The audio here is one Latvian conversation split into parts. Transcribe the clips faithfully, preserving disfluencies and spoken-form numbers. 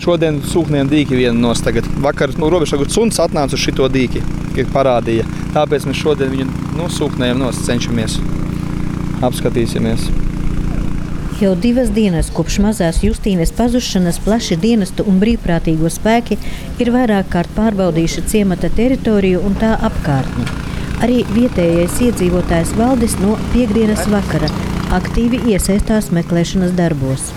šodien sūkniem dīki vienu nos tagad. Vakar no robežsargu suns atnāca uz šito dīki, kad parādīja. Tāpēc mēs šodien viņu no sūknējiem nos cenšamies. Apskatīsimies. Jau divas dienas kopš mazās Justīnes pazušanas plaši dienestu un brīvprātīgo spēki ir vairāk kārt pārbaudījuši ciemata teritoriju un tā apkārtni. Arī vietējais iedzīvotājs Valdis no piekdienas vakara aktīvi iesaistās meklēšanas darbos.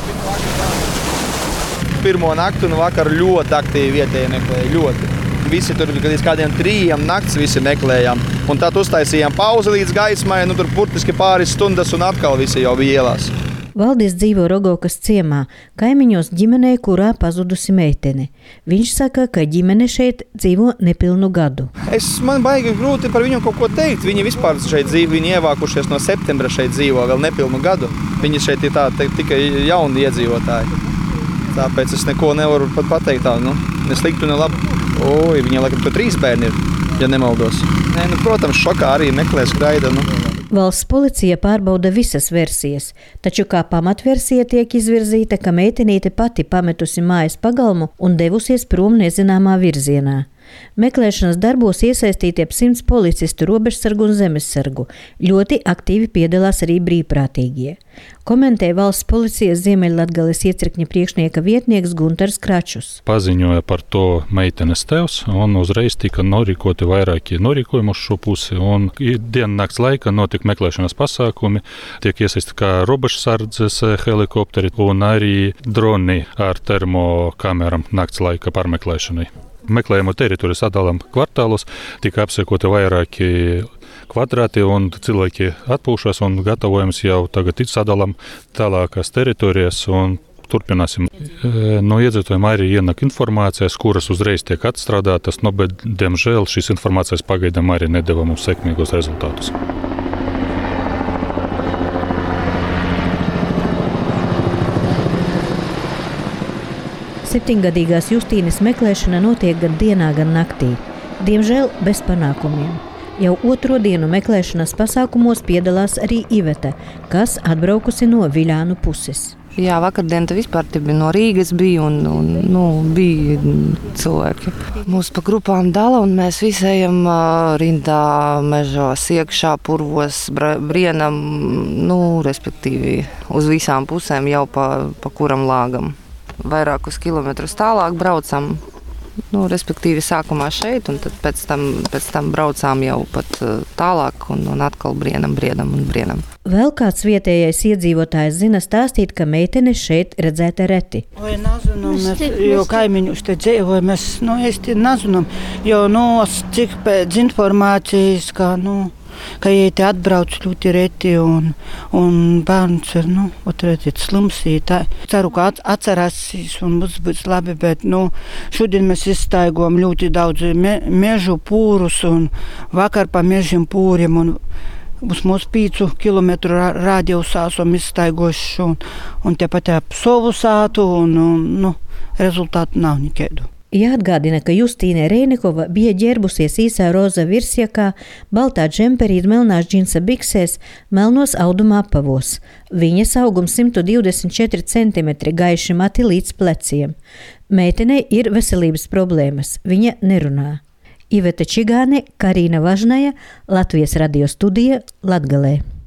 Pirmo naktu un vakaru ļoti aktīvi vietēji meklēja, ļoti. Visi tur līdz kādiem trījiem nakts visi meklējām. Un tad uztaisījām pauzi līdz gaismai, nu tur burtiski pāris stundas un atkal visi jau bija ielās. Valdis dzīvo Rogovkas ciemā, kaimiņos ģimenei, kurā pazudusi meitene. Viņš saka, ka ģimene šeit dzīvo nepilnu gadu. Es, man baigi grūti par viņu kaut ko teikt. Viņi vispār šeit dzīvo, viņi ievākušies no septembra šeit dzīvo, vēl nepilnu gadu. Viņi šeit ir tā, te, tikai jauni iedzīvotāji. Tāpēc es neko nevaru pat pateikt tā, nu, ne sliktu, ne labu. Oi, viņai laikam to trīs bērni ir, ja nemaldos. Nē, nu, protams, šokā arī meklēs gaida, nu. Valsts policija pārbauda visas versijas, taču kā pamatversija tiek izvirzīta, ka meitenīte pati pametusi mājas pagalmu un devusies prom nezināmā virzienā. Meklēšanas darbos iesaistīti ap simts policistu, robežsargu un zemesargu. Ļoti aktīvi piedalās arī brīvprātīgie. Komentē valsts policijas Ziemeļlatgales iecirkņa priekšnieka vietnieks Guntars Kračus. Paziņoja par to meitenes tevs un uzreiz tika norīkoti vairākie norīkojumi uz šo pusi. Un diennakts laikā notika meklēšanas pasākumi, tiek iesaistīti kā robežsardzes helikopteri un arī droni ar termokameram nakts laika pārmeklēšanai. Meklējumu teritoriju sadalām kvartālos, tika apsekoti vairāki kvadrāti un cilvēki atpūšas un gatavojums jau tagad sadalām tālākās teritorijas un turpināsim. No iedzīvotājiem arī ienāk informācijas, kuras uzreiz tiek atstrādātas, no, bet, diemžēl, šīs informācijas pagaidām arī nedeva mums sekmīgos rezultātus. Septiņgadīgās Justīnes meklēšana notiek gan dienā, gan naktī. Diemžēl bez panākumiem. Jau otro dienu meklēšanas pasākumos piedalās arī Iveta, kas atbraukusi no Viļānu puses. Jā, vakardien te vispār te bija no Rīgas bija un, un nu, bija cilvēki. Mūs pa grupām dala un mēs visi ejam rindā, mežos, iekšā, purvos, brienam, nu, respektīvi uz visām pusēm jau pa, pa kuram lāgam. Vairākus kilometrus tālāk braucam, nu, respektīvi sākumā šeit, un tad pēc tam, pēc tam braucām jau pat tālāk un, un atkal brienam, briedam un brienam. Vēl kāds vietējais iedzīvotājs zina stāstīt, ka meitene šeit redzēta reti. Vai nezinu, mēs, jo kaimiņus te dzīvoja, mēs, nu, īsti nezinām, jo, nu, cik pēc informācijas, ka, nu, ka viņi te atbrauc ļoti reti un, un bērns ir, nu, redziet, slims. Tā. Ceru, ka atcerēsīs un būs, būs labi, bet, nu, šodien mēs izstaigojam ļoti daudz me, mežu pūrus un vakar pa mežiem pūriem un uz mūsu pīcu kilometru radiusā esam izstaigojuši un, un tepat ap savu sātu un, un, nu, rezultātu nav nekādu. Jāatgādina, ka Justīne Reinikova bija ģērbusies īsā roza virsjakā, baltā džemperī, melnās džinsa biksēs, melnos auduma apavos. Viņas augums simt divdesmit četri centimetri, gaiši mati līdz pleciem. Meitenei ir veselības problēmas, viņa nerunā. Iveta Čigāne, Karīna Važnaja, Latvijas radio studija, Latgalē.